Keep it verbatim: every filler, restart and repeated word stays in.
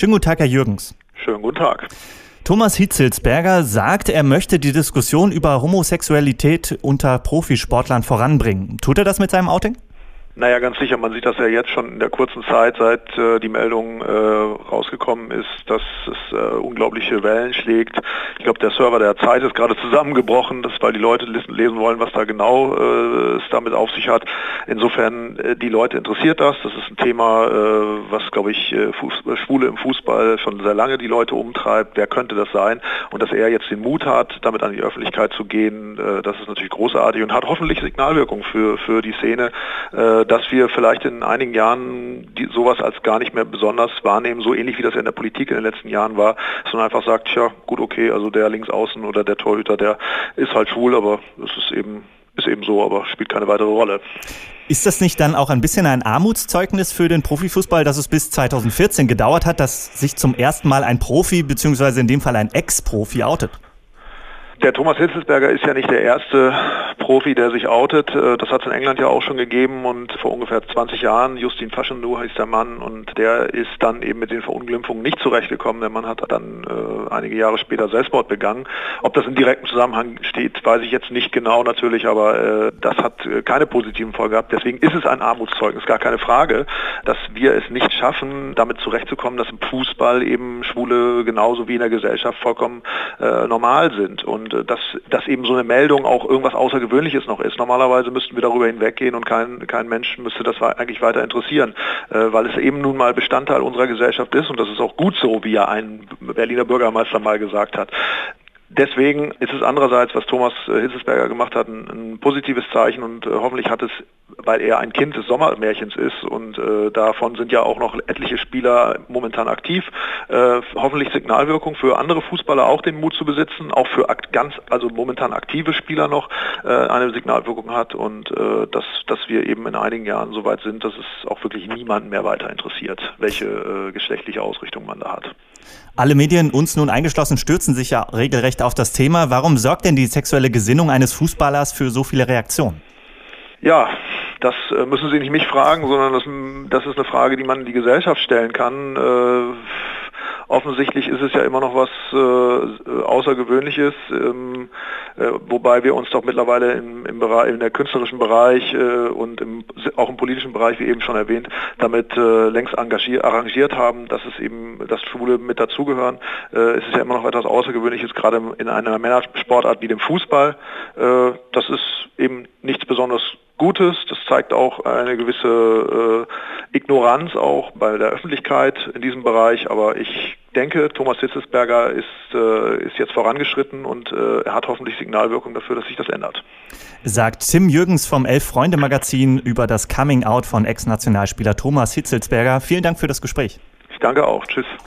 Schönen guten Tag, Herr Jürgens. Schönen guten Tag. Thomas Hitzelsperger sagt, er möchte die Diskussion über Homosexualität unter Profisportlern voranbringen. Tut er das mit seinem Outing? Naja, ganz sicher. Man sieht das ja jetzt schon in der kurzen Zeit, seit äh, die Meldung äh, rausgekommen ist, dass es äh, unglaubliche Wellen schlägt. Ich glaube, der Server der Zeit ist gerade zusammengebrochen, das, weil die Leute lesen, lesen wollen, was da genau äh, es damit auf sich hat. Insofern, äh, die Leute interessiert das. Das ist ein Thema, äh, was, glaube ich, äh, Fuß, Schwule im Fußball schon sehr lange die Leute umtreibt. Wer könnte das sein? Und dass er jetzt den Mut hat, damit an die Öffentlichkeit zu gehen, äh, das ist natürlich großartig und hat hoffentlich Signalwirkung für, für die Szene, äh, dass wir vielleicht in einigen Jahren die, sowas als gar nicht mehr besonders wahrnehmen, so ähnlich wie das ja in der Politik in den letzten Jahren war, dass man einfach sagt, tja, gut, okay, also der Linksaußen oder der Torhüter, der ist halt schwul, aber das ist eben, ist eben so, aber spielt keine weitere Rolle. Ist das nicht dann auch ein bisschen ein Armutszeugnis für den Profifußball, dass es bis zweitausendvierzehn gedauert hat, dass sich zum ersten Mal ein Profi, beziehungsweise in dem Fall ein Ex-Profi outet? Der Thomas Hitzelsperger ist ja nicht der erste Profi, der sich outet. Das hat es in England ja auch schon gegeben und vor ungefähr zwanzig Jahren, Justin Fashanu heißt der Mann, und der ist dann eben mit den Verunglimpfungen nicht zurechtgekommen. Der Mann hat dann äh, einige Jahre später Selbstmord begangen. Ob das in direktem Zusammenhang steht, weiß ich jetzt nicht genau natürlich, aber äh, das hat äh, keine positiven Folgen gehabt. Deswegen ist es ein Armutszeugnis, gar keine Frage, dass wir es nicht schaffen, damit zurechtzukommen, dass im Fußball eben Schwule genauso wie in der Gesellschaft vollkommen äh, normal sind. Und Dass, dass eben so eine Meldung auch irgendwas Außergewöhnliches noch ist. Normalerweise müssten wir darüber hinweggehen und kein, kein Mensch müsste das eigentlich weiter interessieren, äh, weil es eben nun mal Bestandteil unserer Gesellschaft ist und das ist auch gut so, wie ja ein Berliner Bürgermeister mal gesagt hat. Deswegen ist es andererseits, was Thomas Hitzelsperger gemacht hat, ein, ein positives Zeichen und äh, hoffentlich hat es, weil er ein Kind des Sommermärchens ist und äh, davon sind ja auch noch etliche Spieler momentan aktiv, äh, hoffentlich Signalwirkung für andere Fußballer auch den Mut zu besitzen, auch für akt, ganz, also momentan aktive Spieler noch äh, eine Signalwirkung hat und äh, dass, dass wir eben in einigen Jahren so weit sind, dass es auch wirklich niemanden mehr weiter interessiert, welche äh, geschlechtliche Ausrichtung man da hat. Alle Medien, uns nun eingeschlossen, stürzen sich ja regelrecht auf das Thema. Warum sorgt denn die sexuelle Gesinnung eines Fußballers für so viele Reaktionen? Ja, das äh, müssen Sie nicht mich fragen, sondern das, das ist eine Frage, die man in die Gesellschaft stellen kann. Äh, offensichtlich ist es ja immer noch was äh, Außergewöhnliches, ähm, äh, wobei wir uns doch mittlerweile im, im Bereich, in der künstlerischen Bereich äh, und im, auch im politischen Bereich, wie eben schon erwähnt, damit äh, längst engagiert, arrangiert haben, dass es eben, dass Schwule mit dazugehören. Äh, es ist ja immer noch etwas Außergewöhnliches, gerade in einer Männersportart wie dem Fußball. Äh, das ist eben nichts besonders Gutes, das zeigt auch eine gewisse äh, Ignoranz auch bei der Öffentlichkeit in diesem Bereich, aber ich denke, Thomas Hitzelsperger ist, äh, ist jetzt vorangeschritten und äh, er hat hoffentlich Signalwirkung dafür, dass sich das ändert. Sagt Tim Jürgens vom Elf-Freunde-Magazin über das Coming-out von Ex-Nationalspieler Thomas Hitzelsperger. Vielen Dank für das Gespräch. Ich danke auch. Tschüss.